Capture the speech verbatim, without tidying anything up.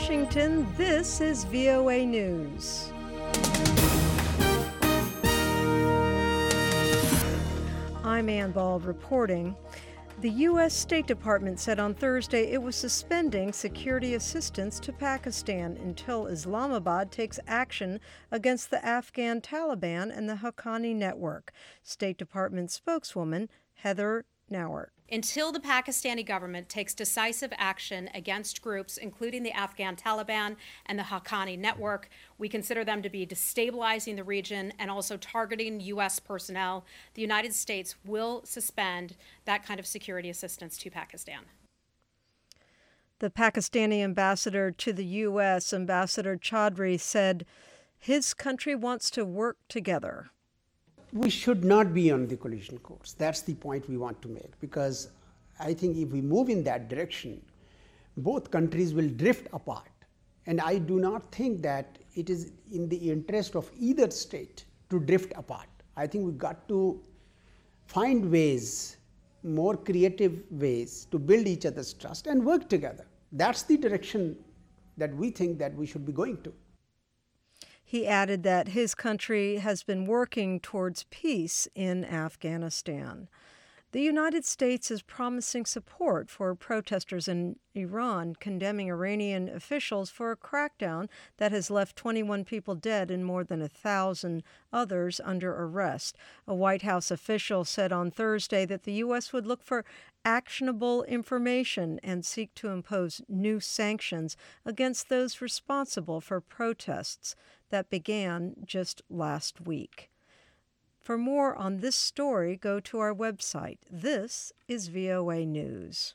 Washington, this is V O A News. I'm Ann Bald reporting. The U S State Department said on Thursday it was suspending security assistance to Pakistan until Islamabad takes action against the Afghan Taliban and the Haqqani network. State Department spokeswoman Heather Nauert. Until the Pakistani government takes decisive action against groups, including the Afghan Taliban and the Haqqani network, we consider them to be destabilizing the region and also targeting U S personnel. The United States will suspend that kind of security assistance to Pakistan. The Pakistani ambassador to the U S, Ambassador Chaudhry, said his country wants to work together. We should not be on the collision course. That's the point we want to make, because I think if we move in that direction, both countries will drift apart. And I do not think that it is in the interest of either state to drift apart. I think we've got to find ways, more creative ways, to build each other's trust and work together. That's the direction that we think that we should be going to. He added that his country has been working towards peace in Afghanistan. The United States is promising support for protesters in Iran, condemning Iranian officials for a crackdown that has left twenty-one people dead and more than a thousand others under arrest. A White House official said on Thursday that the U S would look for actionable information and seek to impose new sanctions against those responsible for protests that began just last week. For more on this story, go to our website. This is V O A News.